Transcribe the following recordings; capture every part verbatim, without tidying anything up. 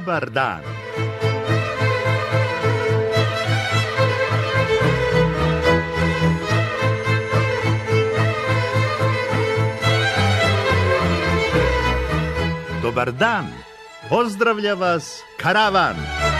Dobar dan. Dobar dan. Pozdravlja vas Karavan.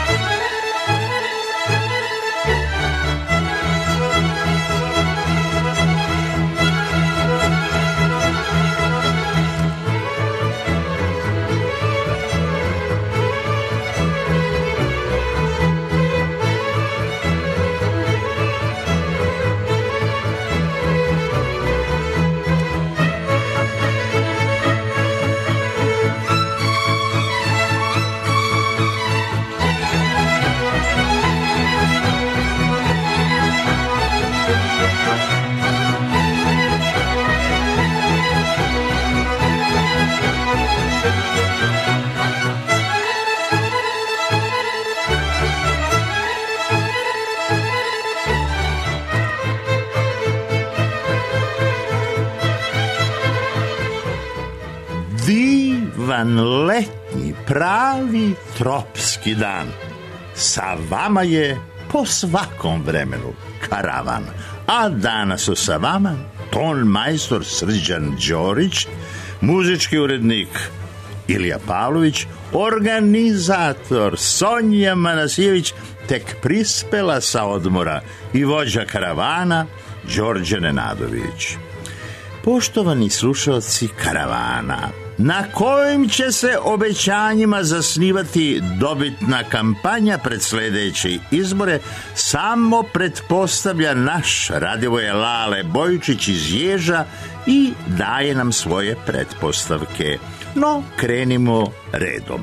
Divan letnji, pravi tropski dan. Sa vama je po svakom vremenu Karavan. A danas su sa vama ton majstor Srđan Đorić, muzički urednik Ilija Pavlović, organizator Sonja Manasijević, tek prispela sa odmora, i vođa Karavana Đorđe Nenadović. Poštovani slušalci Karavana, na kojim će se obećanjima zasnivati dobitna kampanja pred sljedeće izbore, samo pretpostavlja naš Radivoje Lale Bojčić iz Ježa i daje nam svoje pretpostavke. No, krenimo redom.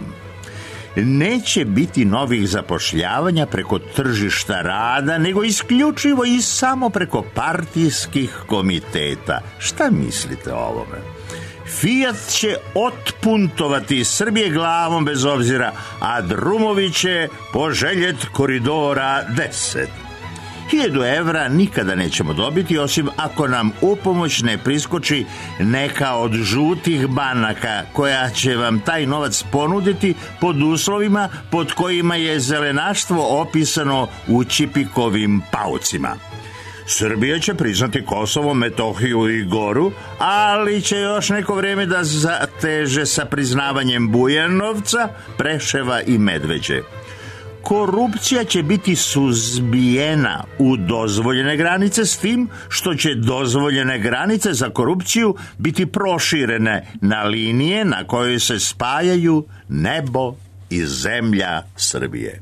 Neće biti novih zapošljavanja preko tržišta rada, nego isključivo i samo preko partijskih komiteta. Šta mislite o ovome? Fiat će otpuntovati iz Srbije glavom bez obzira, a drumovi će poželjet koridora deset. Hiljadu evra nikada nećemo dobiti, osim ako nam upomoć ne priskoči neka od žutih banaka koja će vam taj novac ponuditi pod uslovima pod kojima je zelenaštvo opisano u Čipikovim paucima. Srbija će priznati Kosovo, Metohiju i Goru, ali će još neko vrijeme da zateže sa priznavanjem Bujanovca, Preševa i Medveđe. Korupcija će biti suzbijena u dozvoljene granice, s tim što će dozvoljene granice za korupciju biti proširene na linije na kojoj se spajaju nebo i zemlja Srbije.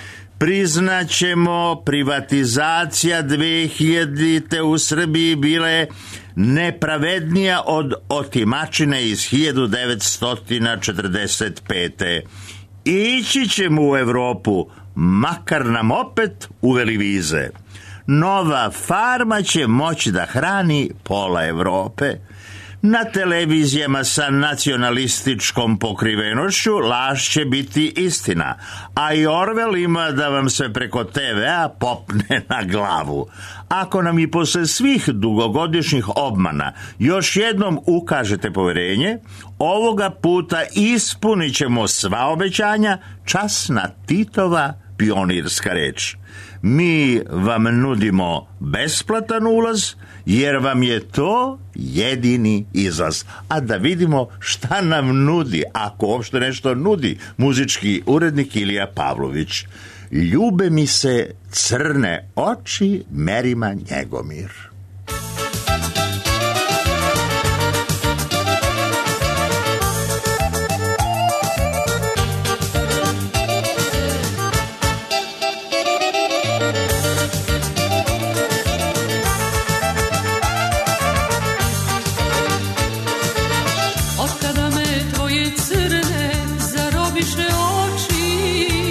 Priznaćemo, privatizacija dve hiljadite u Srbiji bile nepravednija od otimačine iz hiljadu devetsto četrdeset pete. Ići ćemo u Evropu, makar nam opet uveli vize. Nova farma će moći da hrani pola Evrope. Na televizijama sa nacionalističkom pokrivenošću laž će biti istina, a i Orwell ima da vam se preko te vea popne na glavu. Ako nam i posle svih dugogodišnjih obmana još jednom ukažete poverenje, ovoga puta ispunit ćemo sva obećanja, časna Titova pionirska reč. Mi vam nudimo besplatan ulaz, jer vam je to jedini izlaz. A da vidimo šta nam nudi, ako uopšte nešto nudi, muzički urednik Ilija Pavlović. Ljube mi se crne oči Merima Njegomir.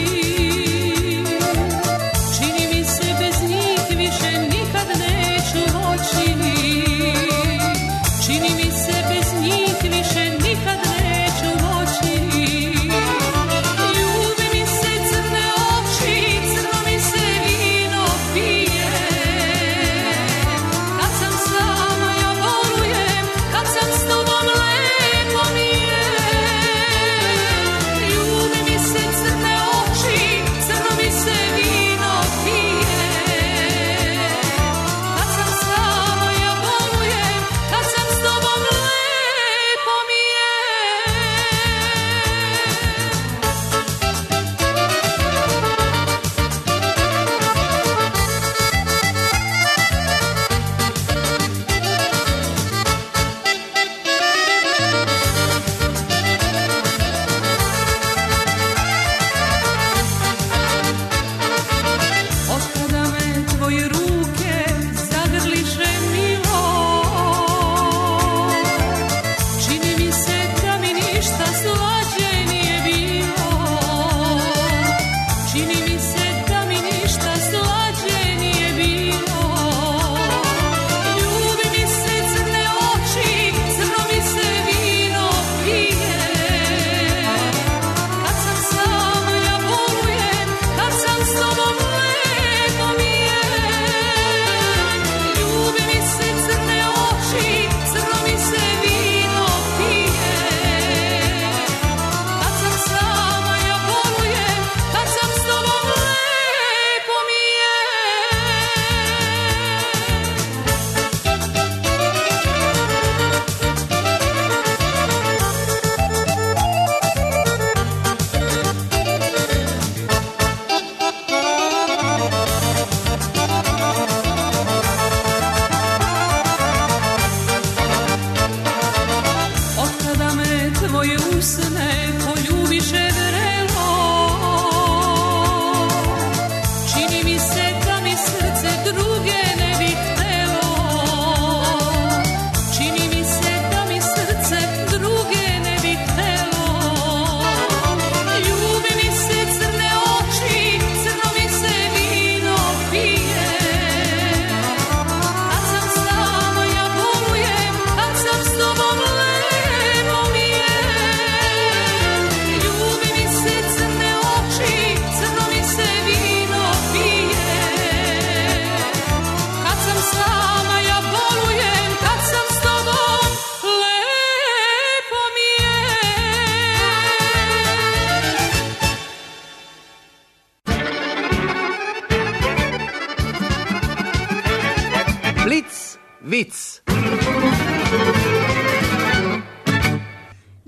Čini mi se bez njih više nikad neću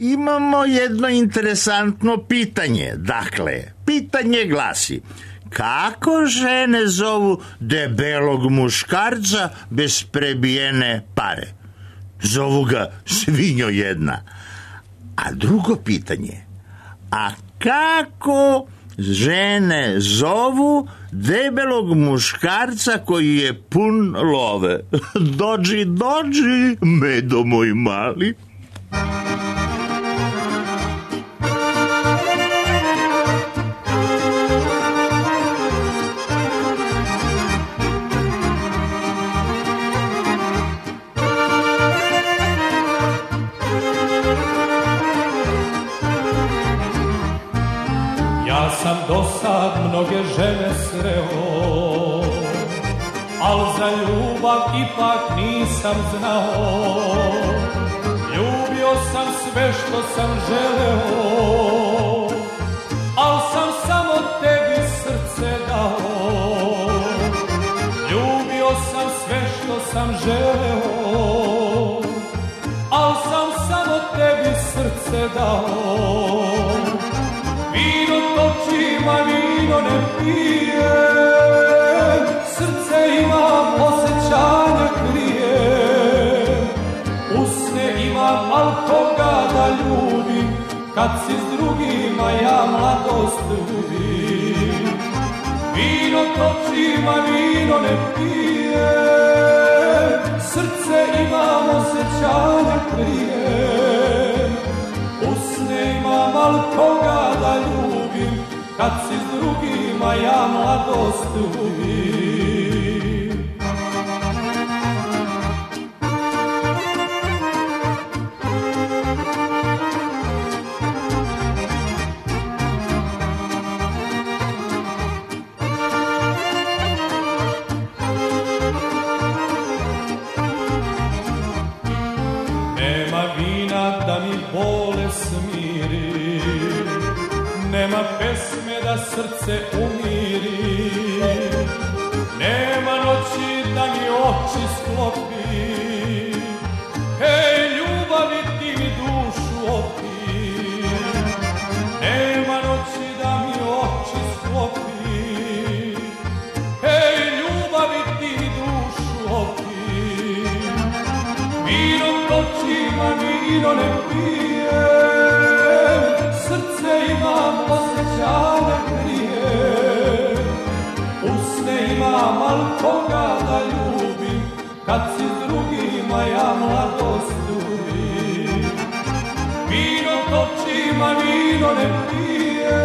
imamo jedno interesantno pitanje. Dakle, pitanje glasi: kako žene zovu debelog muškarca bez prebijene pare? Zovu ga svinjo jedna. A drugo pitanje: a kako žene zovu debelog muškarca koji je pun love? Dođi, dođi, medo moj mali. Sam dosad mnoge žene sreo, al za ljubav ipak nisam znao. Ljubio sam sve što sam želeo, al sam samo tebi srce dao. Ljubio sam sve što sam želeo, al sam samo tebi srce dao. Vino točima, vino ne pije, srce imam, osjećanja krije. Usne imam, al koga da ljubim, kad si s drugima ja mladost ljubim. Vino točima, vino ne pije, srce imam, osjećanja krije. Usne imam, al koga da ljubim, kad si s drugima ja mladost ljubim. Nema vina da mi bole smiri, nema pesme da srce umiri, nema noći da mi oči sklopi. Hej, ljubavi ti mi dušu opi, nema noći da mi oči sklopi. Hej, ljubavi ti mi dušu opi. Vino točima, vino ne pije, srce imam, osjećanja krije. Usne imam, al koga da ljubim, kad si s drugima ja mladost ljubim. Vino točima, vino ne pije,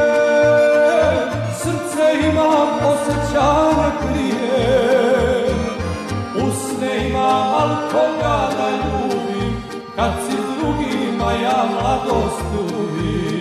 srce imam, osjećanja krije. Usne imam, al koga da ljubim, kad si s drugima ja mladost ljubim.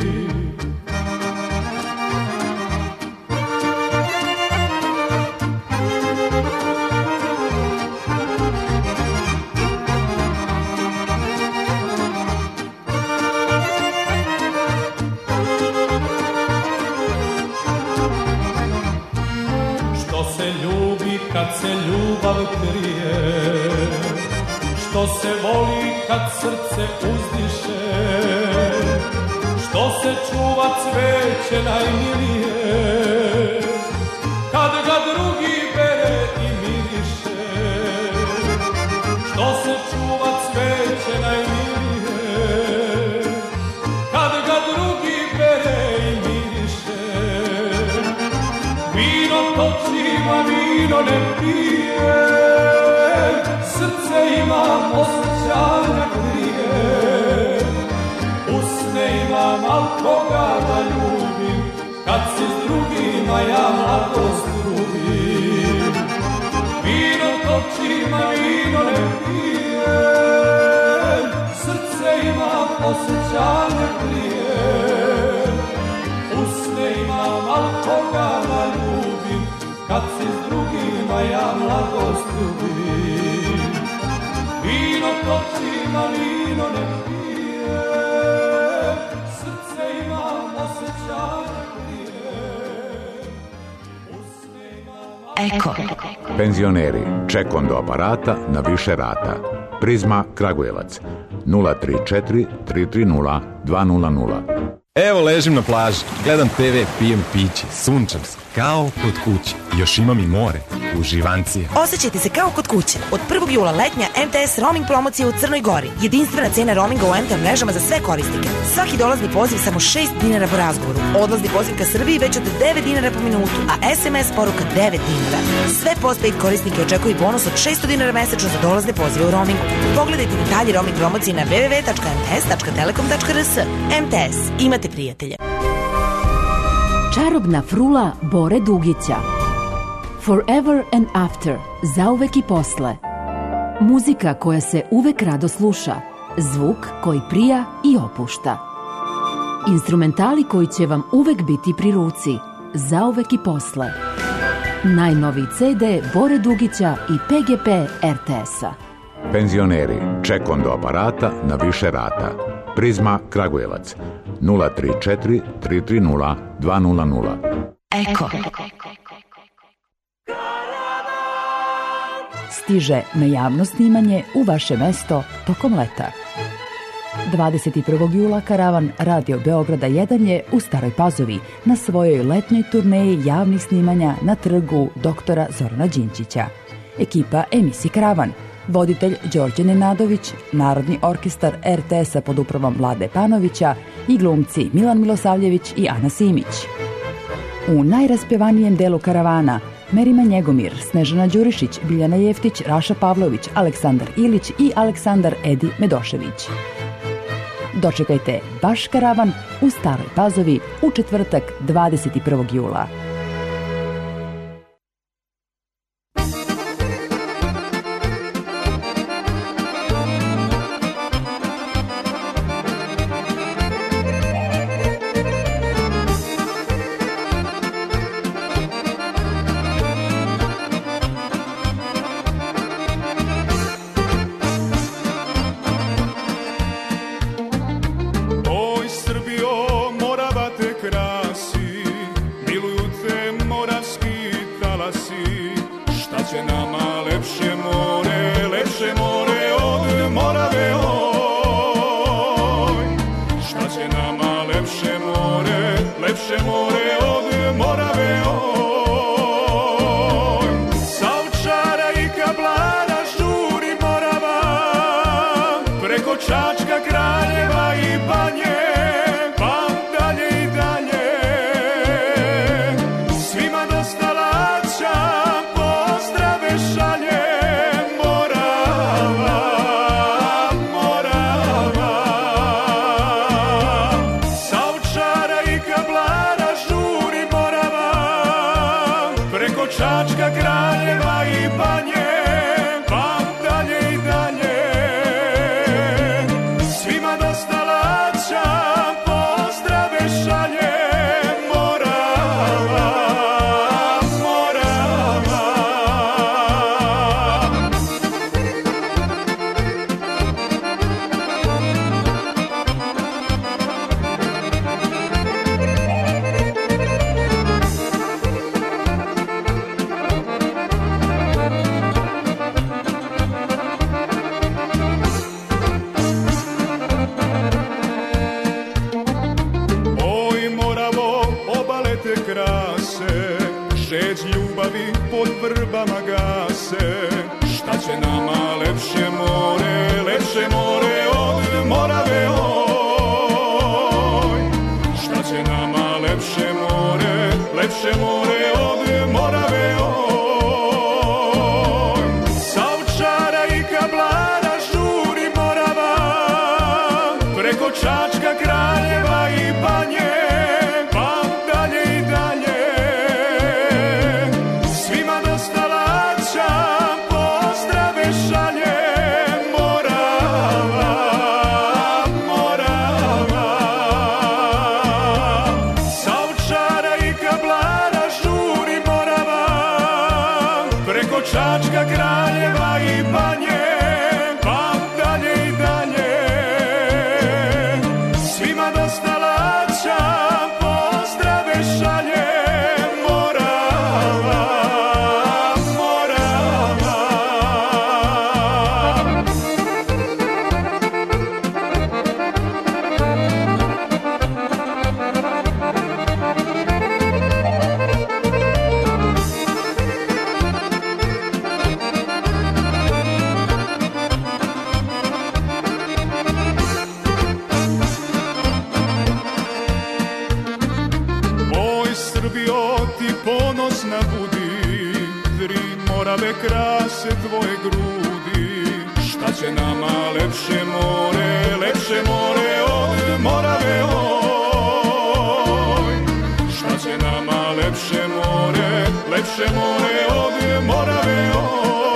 Što se ljubi kad se ljubav krije, što se voli kad srce uzdiše, što se čuva cveće najmilije, kad ga drugi bere i miriše. Što se čuva cveće najmilije, kad ga drugi bere i miriše. Vino točima, vino ne pije, srce imam, osjećanja krije. Usne imam, al koga da ljubim, kad si s drugima ja mladost ljubim. Vino točima, vino ne pije, srce imam, osjećanja krije. Usne imam, al koga da ljubim, kad si s drugima ja mladost ljubim. Vino točima, vino ne pije, srce imam, osjećanja krije. Usne imam... Eko. Penzioneri, ček do aparata na više rata. Prizma Kragujevac. nula tri četiri tri tri nula dva nula nula. Evo ležim na plaži, gledam te ve, pijem piće, sunčam se, kao kod kuće. Još imam i more, uživancije. Osjećajte se kao kod kuće. Od prvog jula letnja em te es roaming promocija u Crnoj Gori. Jedinstvena cena roaminga u em te mrežama za sve korisnike. Svaki dolazni poziv samo šest dinara po razgovoru. Odlazni poziv ka Srbiji već od devet dinara po minutu, a es em es poruka devet dinara. Sve postpaid korisnike očekuju bonus od šesto dinara mesečno za dolazne pozive u roamingu. Pogledajte detalje roaming promocije na w w w tačka em te es tačka telekom tačka r s. em te es. Imate prijatelje. Čarobna frula Bore Dugića. Forever and After, zauvek i posle. Muzika koja se uvek rado sluša, zvuk koji prija i opušta. Instrumentali koji će vam uvek biti pri ruci, zauvek i posle. Najnoviji ce de Bore Dugića i pe ge pe er te es-a. Penzioneri, ček on do aparata na više rata. Prizma Kragujevac, nula tri četiri tri tri nula dva nula nula. Eko. Stiže na javno snimanje u vaše mesto tokom leta. dvadeset prvog jula karavan Radio Beograda jedan je u Staroj Pazovi na svojoj letnjoj turneji javnih snimanja na trgu doktora Zorana Đinđića. Ekipa emisije Karavan, voditelj Đorđe Nenadović, Narodni orkestar er te es-a pod upravom Vlade Panovića i glumci Milan Milosavljević i Ana Simić. U najraspjevanijem delu karavana Merima Njegomir, Snežana Đurišić, Biljana Jeftić, Raša Pavlović, Aleksandar Ilić i Aleksandar Edi Medošević. Dočekajte baš karavan u Staroj Pazovi u četvrtak dvadeset prvog jula. Morave krase tvoje grudi, šta će nama lepše more, lepše more od Morave, oj. Šta će nama lepše more, lepše more od Morave, oj.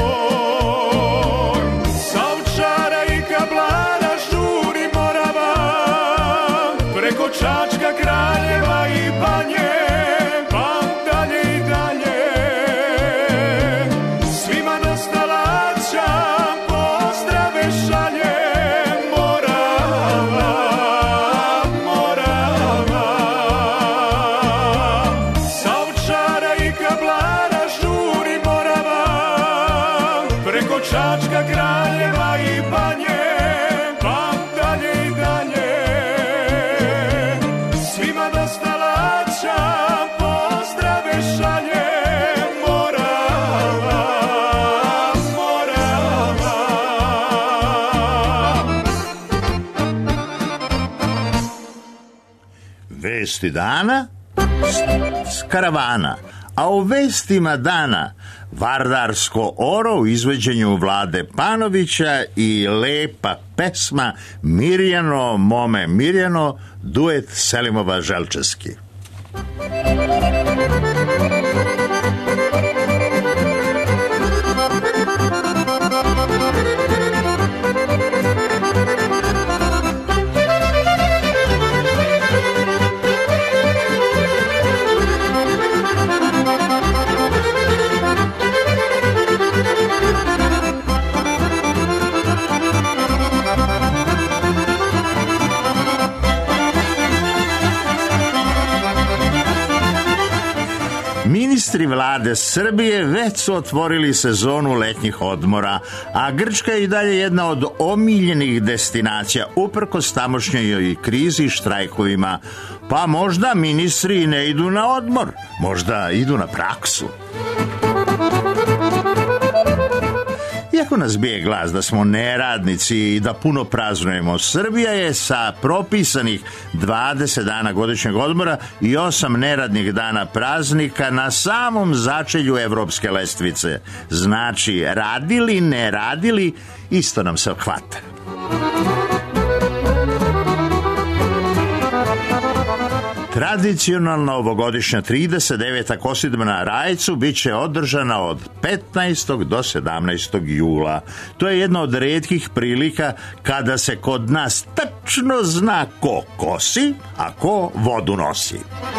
Sa Ovčara i Kablara žuri Morava, preko Čačka, Kraljeva i Banje, pa dalje i dalje. Svima dosta laćam, pozdrave šaljem, Morava, Morava. Sa Ovčara i Kablara žuri Morava, preko Čačka, Kraljeva i Banje, pa dalje i dalje. Svima dosta laćam, pozdrave šaljem, Morava, Morava. Vesti dana s karavana, a u vestima dana Vardarsko oro u izvođenju Vlade Panovića i lepa pesma Mirjano, mome Mirjano, duet Selimova Želčevski. Ministri vlade Srbije već su otvorili sezonu letnjih odmora, a Grčka je i dalje jedna od omiljenih destinacija uprkos tamošnjoj krizi i štrajkovima. Pa možda ministri ne idu na odmor, možda idu na praksu. Iako nas bije glas da smo neradnici i da puno praznujemo, Srbija je sa propisanih dvadeset dana godišnjeg odmora i osam neradnih dana praznika na samom začelju evropske lestvice. Znači, radili, ne radili, isto nam se hvata. Tradicionalna ovogodišnja trideset deveta kosidba na Rajcu bit će održana od petnaestog do sedamnaestog jula. To je jedna od retkih prilika kada se kod nas tačno zna ko kosi, a ko vodu nosi.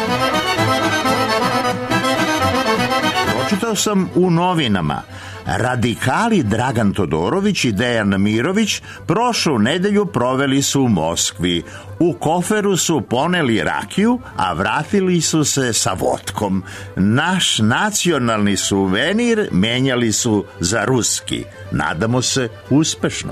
Pročitao sam u novinama. Radikali Dragan Todorović i Dejan Mirović prošlu nedelju proveli su u Moskvi. U koferu su poneli rakiju, a vratili su se sa vodkom. Naš nacionalni suvenir menjali su za ruski. Nadamo se uspešno.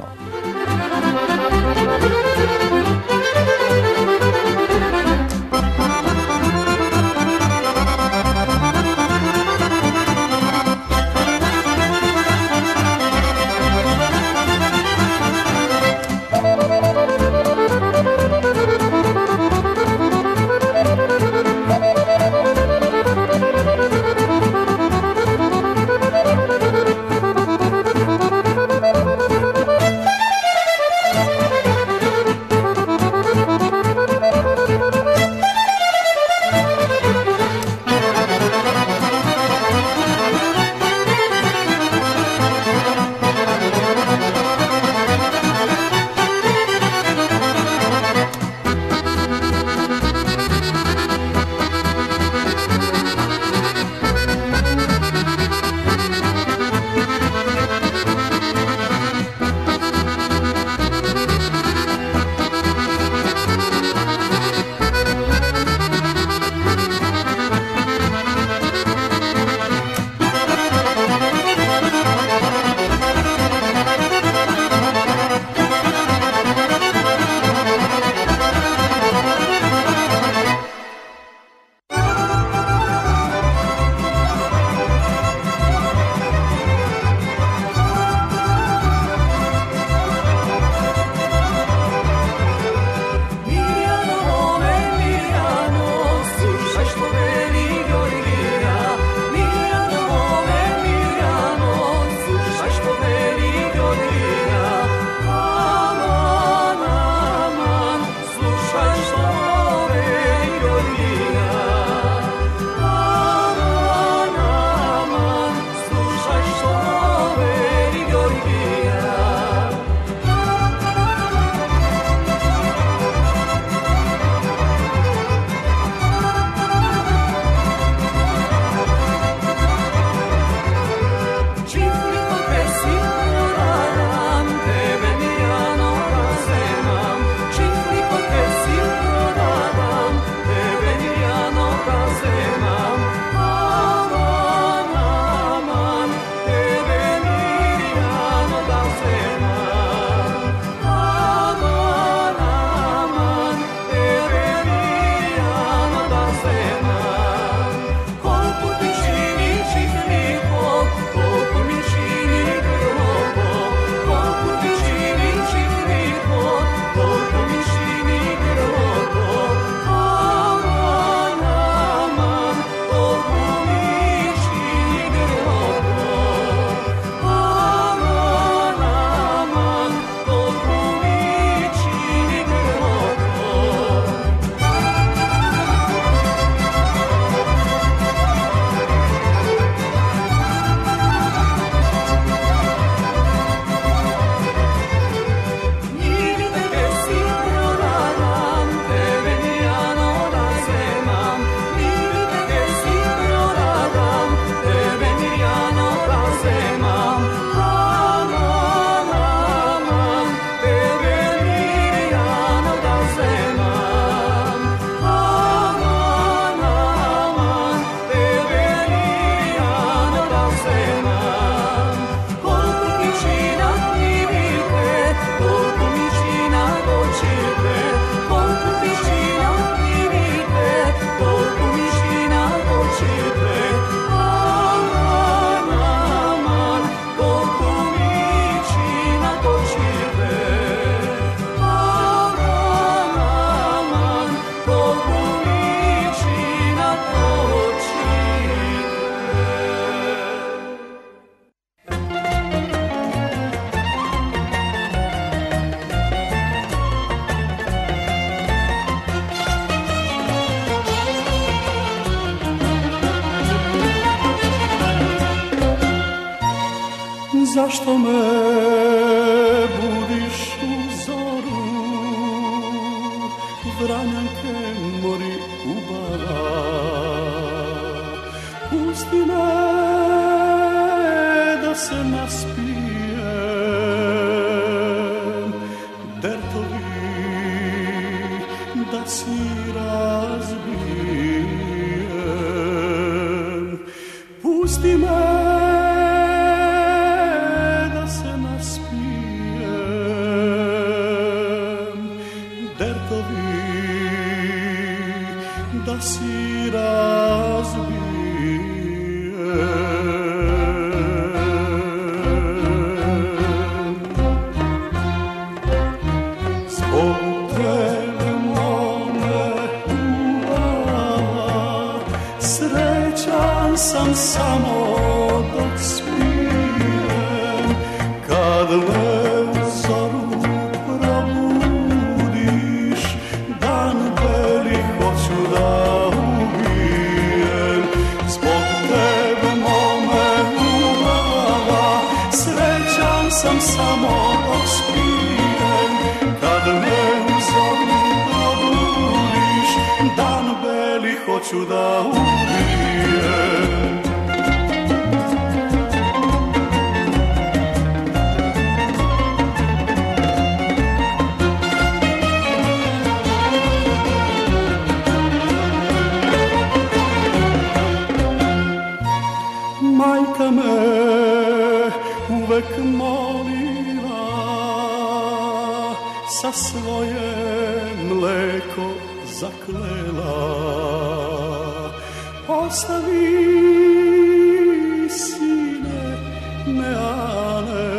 zašto me budiš u zoru, Vranjanke mori ubava, pusti me da se naspijem, dertovi da si razbijem, pusti me da se naspijem, dertovi da si razbijem. Sam samo dok spijem, kad me u zoru probudiš, dan beli hoću da ubijem. Zbog tebe mome ubava, srećan sam samo dok spijem, kad me u zoru probudiš, dan beli hoću da ubijem. Majka me uvek molila, sa svoje mleko zaklela, ostavi sine Meane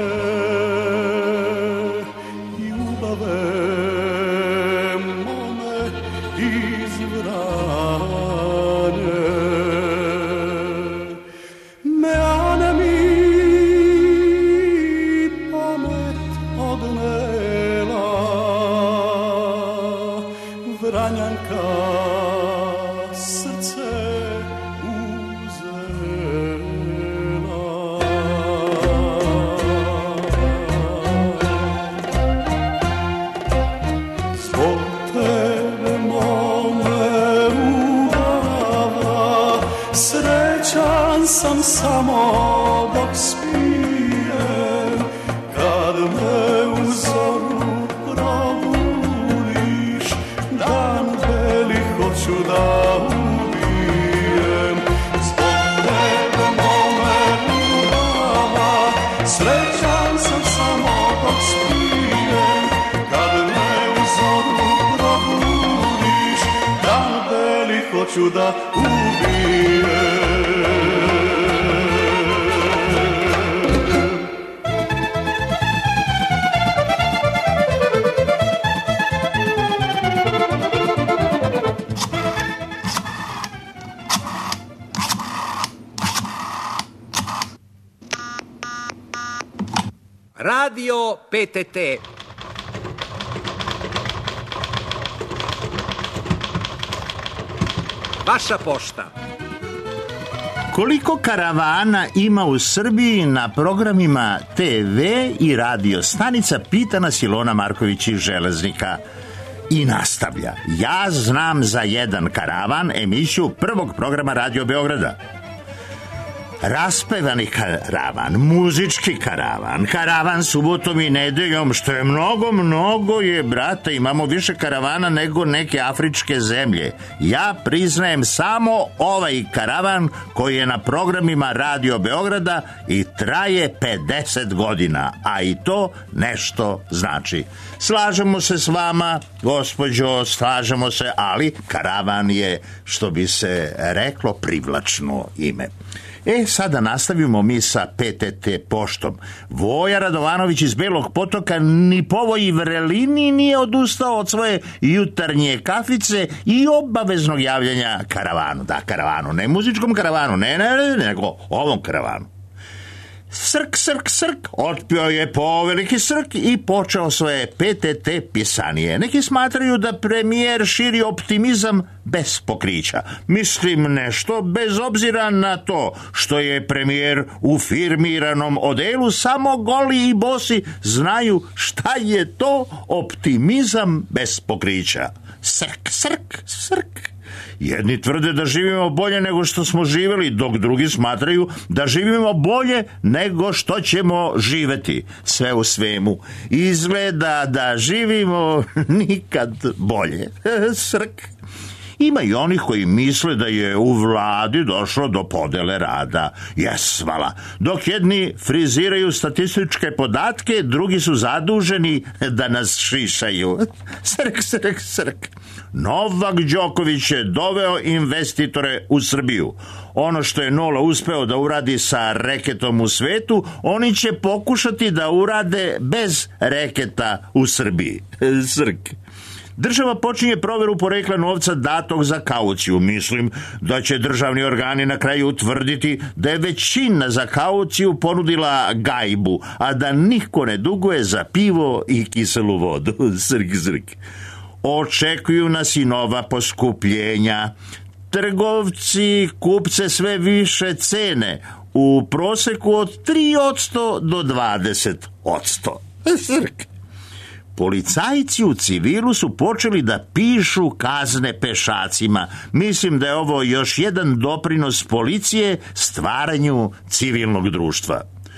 i ubave mome iz Vranje. Meane mi pamet odnela, Vranjanka srce uzela. Zbog tebe mome ubava, srećan sam samo dok spijem, kad me u zoru probudiš, dan beli hoću da ubijem. Zbog tebe mome ubava, srećan sam samo dok spijem, kad me u zoru probudiš, dan beli hoću da ubijem. Radio P T T. Vaša pošta. Koliko karavana ima u Srbiji na programima te ve i radio stanica, pita nas Ilona Marković iz Železnika. I nastavlja. Ja znam za jedan karavan, emisiju prvog programa Radio Beograda. Raspevani karavan, muzički karavan, karavan subotom i nedeljom, što je mnogo, mnogo je, brate, imamo više karavana nego neke afričke zemlje. Ja priznajem samo ovaj karavan koji je na programima Radio Beograda i traje pedeset godina, a i to nešto znači. Slažemo se s vama, gospođo, slažemo se, ali karavan je, što bi se reklo, privlačno ime. E, sada nastavimo mi sa P T T poštom. Voja Radovanović iz Belog Potoka ni po ovoj vrelini nije odustao od svoje jutarnje kafice i obaveznog javljanja karavanu. Da, karavanu, ne muzičkom karavanu, ne, ne, ne, nego ovom karavanu. Srk, srk, srk, otpio je poveliki srk i počeo svoje P T T pisanije. Neki smatraju da premijer širi optimizam bez pokrića. Mislim nešto bez obzira na to što je premijer u firmiranom odelu, samo goli i bosi znaju šta je to optimizam bez pokrića. Srk, srk, srk. Jedni tvrde da živimo bolje nego što smo živjeli, dok drugi smatraju da živimo bolje nego što ćemo živeti. Sve u svemu izgleda da živimo nikad bolje. Srk. Ima i onih koji misle da je u vladi došlo do podele rada. Jesvala. Dok jedni friziraju statističke podatke, drugi su zaduženi da nas šišaju. Srk, srk, srk. Novak Đoković je doveo investitore u Srbiju. Ono što je Nola uspeo da uradi sa reketom u svetu, oni će pokušati da urade bez reketa u Srbiji. Srk. Država počinje proveru porekla novca datog za kauciju. Mislim da će državni organi na kraju utvrditi da je većina za kauciju ponudila gajbu, a da niko ne duguje za pivo i kiselu vodu. Srk, srk. Očekuju nas i nova poskupljenja. Trgovci kupce sve više cene, u proseku od tri posto do dvadeset posto. Srk. Policajci u civilu su počeli da pišu kazne pešacima. Mislim da je ovo još jedan doprinos policije stvaranju civilnog društva.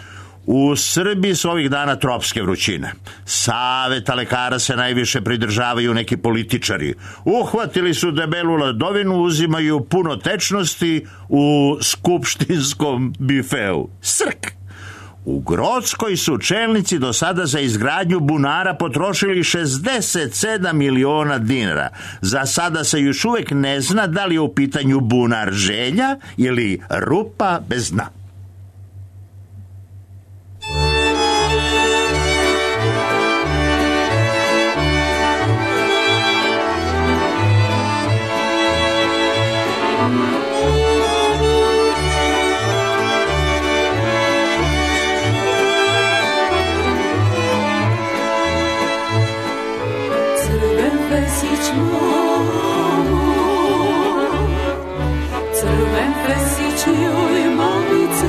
U Srbiji su ovih dana tropske vrućine. Saveta lekara se najviše pridržavaju neki političari. Uhvatili su debelu ladovinu, uzimaju puno tečnosti u skupštinskom bifeu. Srk! U Grockoj su čelnici do sada za izgradnju bunara potrošili šezdeset sedam miliona dinara. Za sada se još uvek ne zna da li je u pitanju bunar želja ili rupa bez dna. Crven fesić joj mamice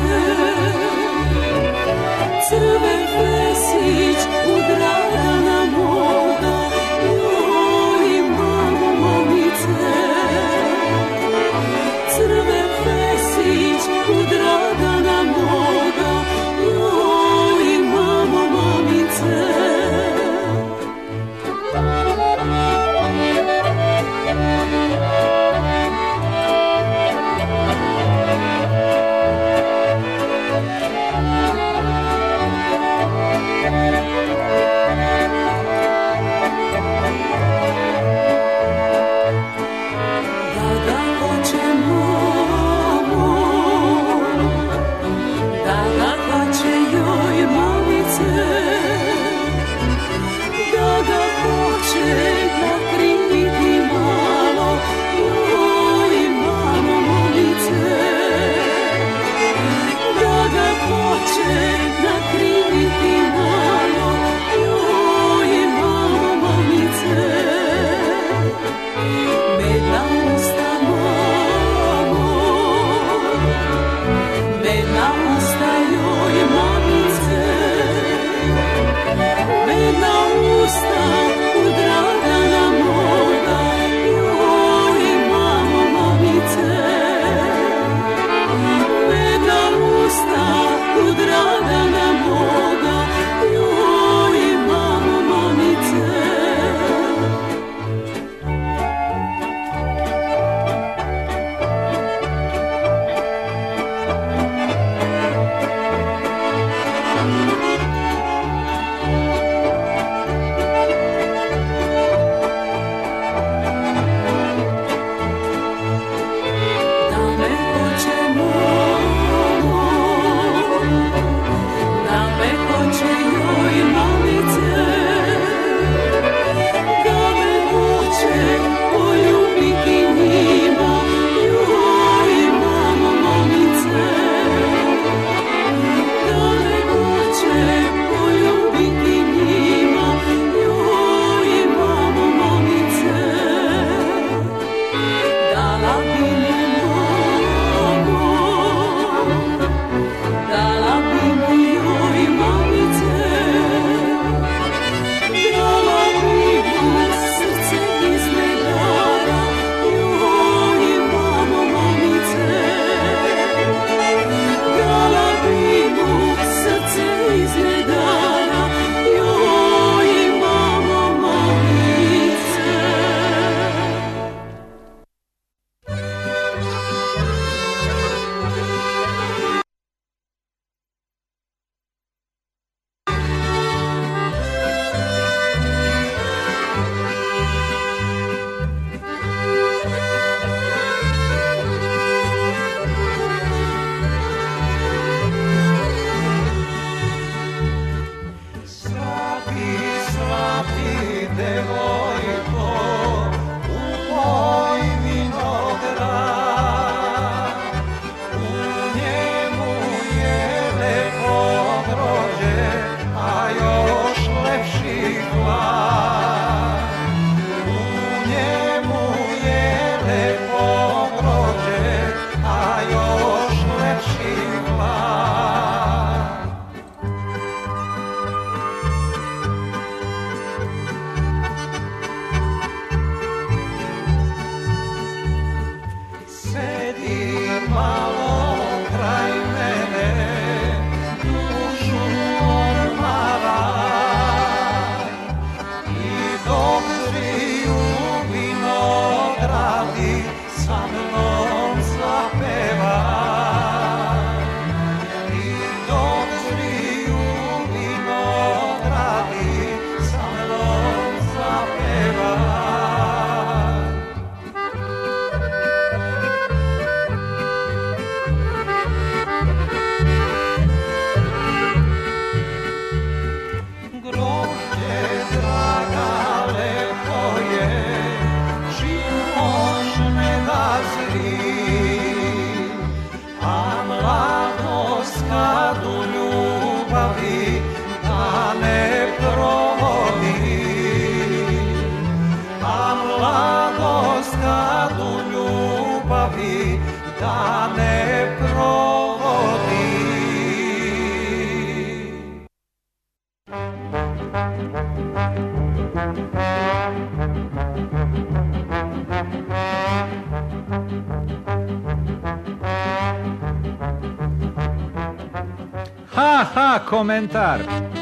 odradi, sa mnom zapeva. I dok zriju vinogradi, sa mnom zapeva. Da ne provodi. Ha, ha, komentar.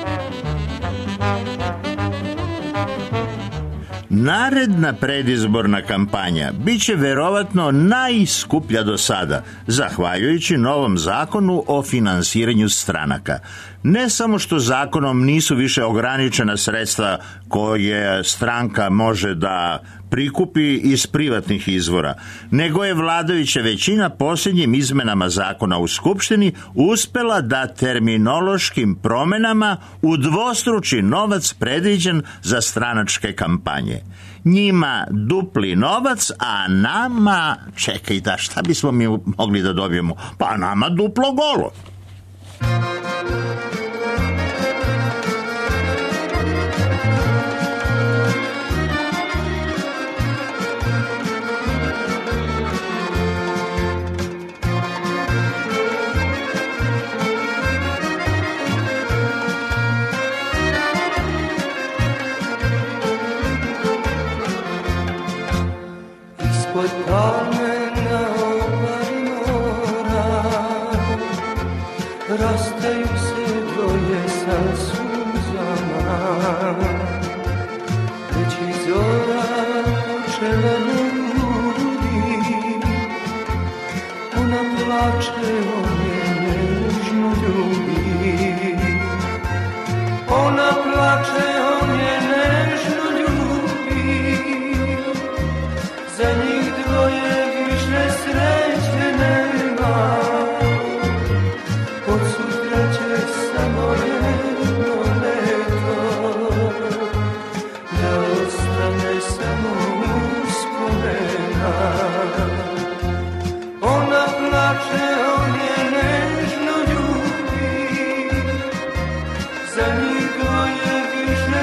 Naredna predizborna kampanja biće verovatno najskuplja do sada, zahvaljujući novom zakonu o finansiranju stranaka. Ne samo što zakonom nisu više ograničena sredstva koje stranka može da prikupi iz privatnih izvora, nego je vladajuća većina posljednjim izmenama zakona u Skupštini uspela da terminološkim promenama udvostruči novac predviđen za stranačke kampanje. Njima dupli novac, a nama, čekaj da, šta bismo mi mogli da dobijemo? Pa nama duplo golo. Ispod palme na obali mora rastaju se dvoje sa suzama, već i zora počela ne ludi, ona plače, on je nežno ljubi. Ona plače, on je nežno ljubi, za njih dvoje više sreće nema, od sutra će samo jedno leto, da ostane samo uspomena. Ona plače, on je nežno ljubi, za njih dvoje više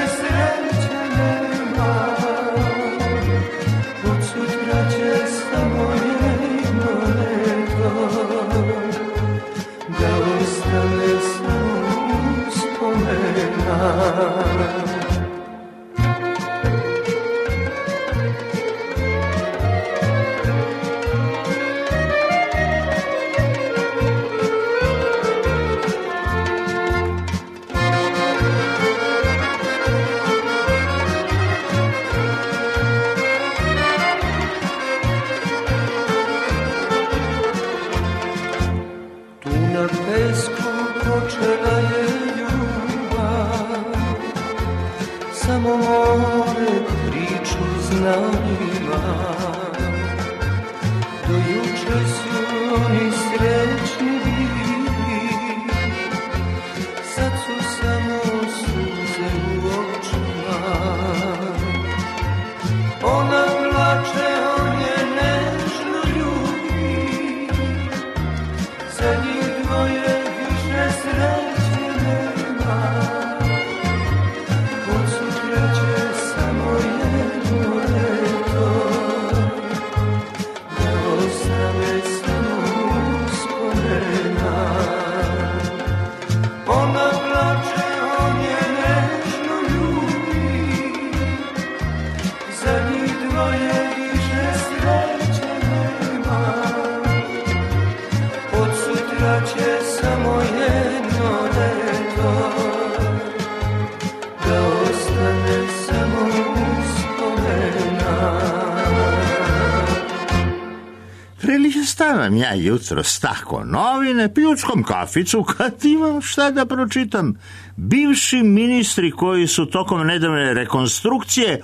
stavim ja jutro tako novine, pljučkom kaficu kad imam šta da pročitam. Bivši ministri koji su tokom nedavne rekonstrukcije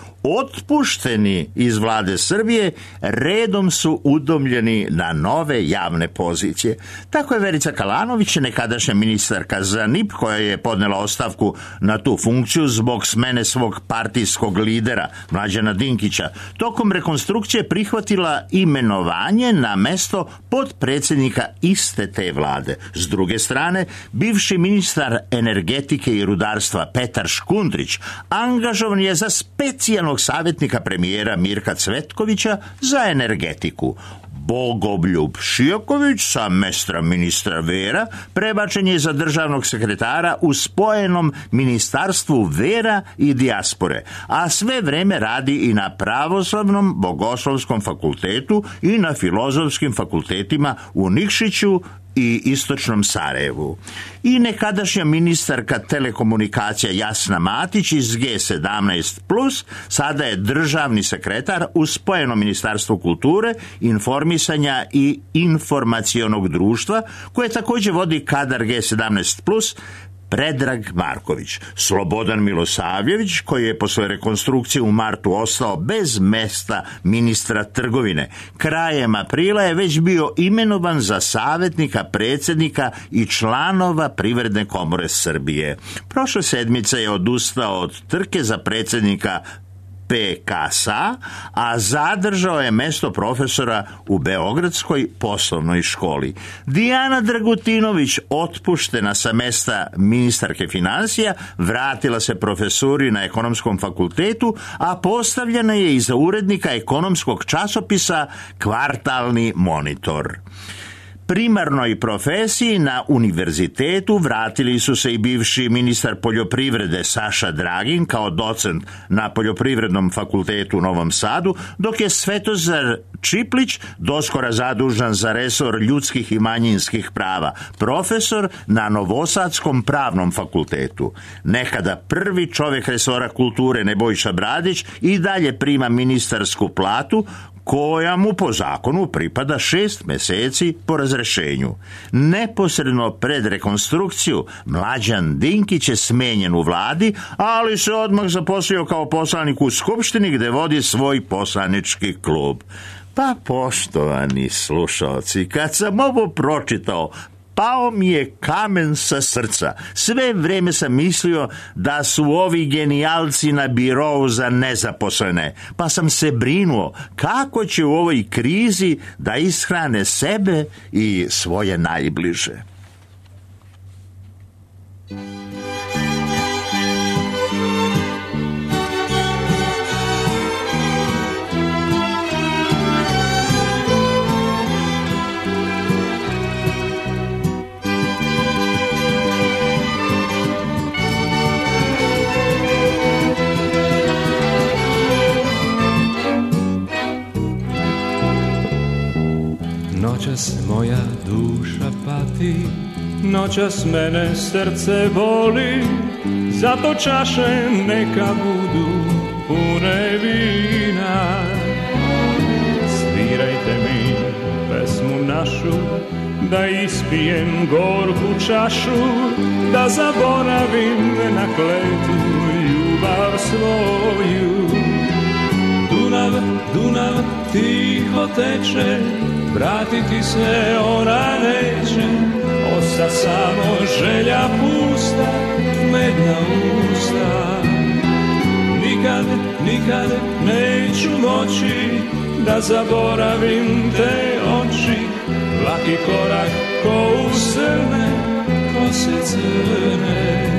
otpušteni iz vlade Srbije redom su udomljeni na nove javne pozicije. Tako je Verica Kalanović, nekadašnja ministarka za N I P, koja je podnela ostavku na tu funkciju zbog smene svog partijskog lidera Mlađana Dinkića, tokom rekonstrukcije prihvatila imenovanje na mesto potpredsjednika iste te vlade. S druge strane, bivši ministar energetike i rudarstva Petar Škundrić angažovan je za specijalnog savjetnika premijera Mirka Cvetkovića za energetiku. Bogoljub Šijaković sa mesta ministra vera prebačen je za državnog sekretara u spojenom ministarstvu vera i dijaspore, a sve vreme radi i na Pravoslavnom bogoslovskom fakultetu i na filozofskim fakultetima u Nikšiću i istočnom Sarajevu. I nekadašnja ministarka telekomunikacija Jasna Matić iz G sedamnaest plus sada je državni sekretar u spojenom ministarstvu kulture, informisanja i informacionog društva, koje također vodi kadar G sedamnaest plus, Predrag Marković. Slobodan Milosavljević, koji je posle rekonstrukcije u martu ostao bez mesta ministra trgovine, krajem aprila je već bio imenovan za savjetnika predsjednika i članova Privredne komore Srbije. Prošle sedmice je odustao od trke za predsjednika P K S A, a zadržao je mesto profesora u Beogradskoj poslovnoj školi. Dijana Dragutinović, otpuštena sa mesta ministarke financija, vratila se profesuri na Ekonomskom fakultetu, a postavljena je i za urednika ekonomskog časopisa Kvartalni monitor. Primarnoj profesiji na univerzitetu vratili su se i bivši ministar poljoprivrede Saša Dragin kao docent na Poljoprivrednom fakultetu u Novom Sadu, dok je Svetozar Čiplić, doskora zadužan za resor ljudskih i manjinskih prava, profesor na Novosadskom pravnom fakultetu. Nekada prvi čovjek resora kulture Nebojša Bradić i dalje prima ministarsku platu, koja mu po zakonu pripada šest mjeseci po razrešenju. Neposredno pred rekonstrukciju Mlađan Dinkić je smenjen u vladi, ali se odmah zaposlio kao poslanik u Skupštini gdje vodi svoj poslanički klub. Pa, poštovani slušalci, kad sam ovo pročitao, pao mi je kamen sa srca. Sve vrijeme sam mislio da su ovi genijalci na birou za nezaposlene, pa sam se brinuo kako će u ovoj krizi da ishrane sebe i svoje najbliže. Noćas moja duša pati, noćas mene srce boli, zato čaše neka budu pune vina. Svirajte mi pesmu našu, da ispijem gorku čašu, da zaboravim na kletu ljubav svoju. Dunav, Dunav tiho teče, vratiti se ona neće, osta samo želja pusta, medna usta. Nikad, nikad neću moći da zaboravim te oči, laki korak ko usrne, kose crne.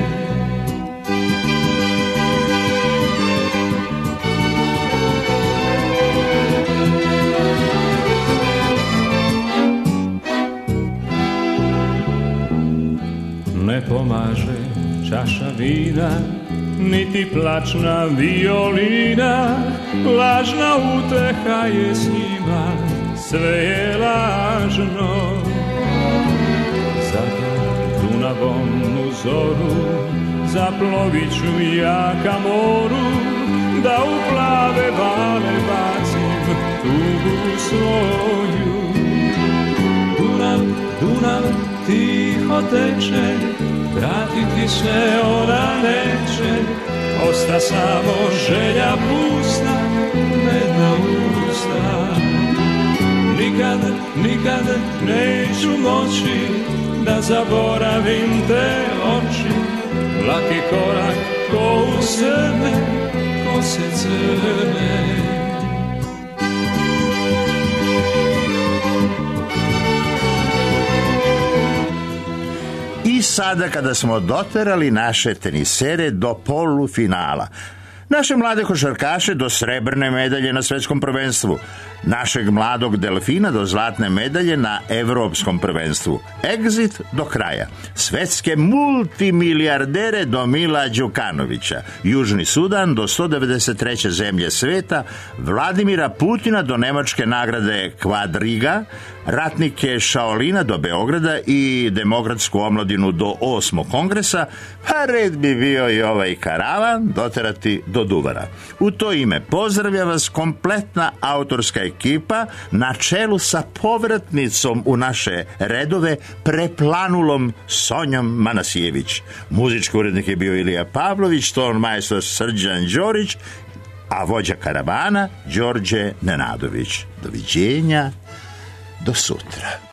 Ne pomaže čaša vina, niti plačna violina, lažna uteha je s njima, sve je lažno. Zato Dunavom u zoru zaplovit ću ja ka moru, da u plave vale bacim tugu svoju. Dunav tiho teče, vratiti se ona neće, osta samo želja pusta, medna usta. Nikad, nikad neću moći da zaboravim te oči, laki korak ko u sebe, kose crne. I sada kada smo doterali naše tenisere do polufinala, naše mlade košarkaše do srebrne medalje na svetskom prvenstvu, našeg mladog delfina do zlatne medalje na evropskom prvenstvu, Exit do kraja, svetske multimilijardere do Mila Đukanovića, Južni Sudan do sto devedeset treće zemlje sveta, Vladimira Putina do nemačke nagrade Kvadriga, ratnike Šaolina do Beograda i demokratsku omladinu do osmog kongresa, pa red bi bio i ovaj karavan doterati do Duvara. U to ime pozdravlja vas kompletna autorska ekipa na čelu sa povratnicom u naše redove preplanulom Sonjom Manasijević. Muzički urednik je bio Ilija Pavlović, ton majstor Srđan Đorić, a vođa karavana Đorđe Nenadović. Doviđenja, do sutra.